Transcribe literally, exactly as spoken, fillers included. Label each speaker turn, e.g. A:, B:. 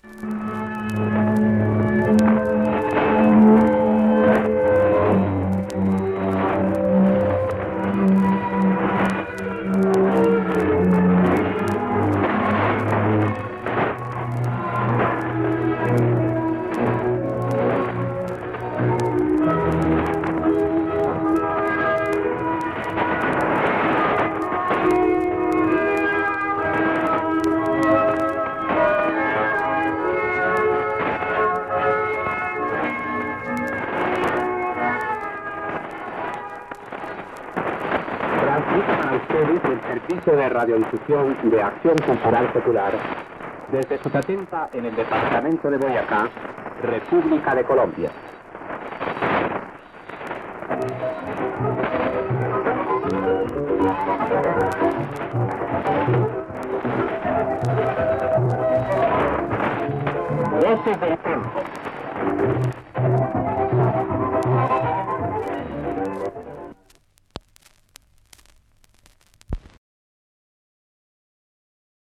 A: De radiodifusión de Acción Cultural Secular desde su patenta en el departamento de Boyacá, República de Colombia. Voces del Tiempo.